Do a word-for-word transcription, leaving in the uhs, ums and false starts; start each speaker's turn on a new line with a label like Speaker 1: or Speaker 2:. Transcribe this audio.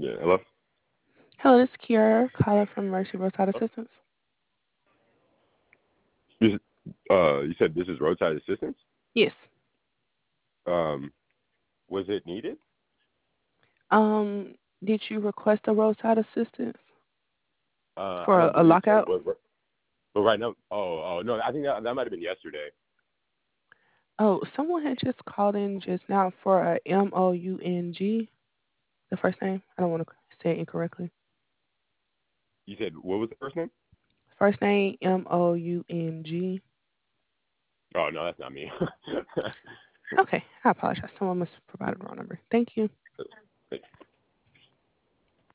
Speaker 1: Yeah. Hello.
Speaker 2: Hello, this is Kiara calling from Mercy Roadside Assistance.
Speaker 1: This, uh, you said this is roadside assistance.
Speaker 2: Yes.
Speaker 1: Um, was it needed?
Speaker 2: Um, did you request a roadside assistance
Speaker 1: Uh, I
Speaker 2: for a,
Speaker 1: don't
Speaker 2: a
Speaker 1: believe so.
Speaker 2: lockout?
Speaker 1: But, but right now, oh, oh no, I think that that might have been yesterday.
Speaker 2: Oh, someone had just called in just now for a M O U N G, the first name. I don't want to say it incorrectly.
Speaker 1: You said what was the first name?
Speaker 2: First name M O U N G.
Speaker 1: Oh no, that's not me.
Speaker 2: Okay, I apologize. Someone must have provided the wrong number. Thank you.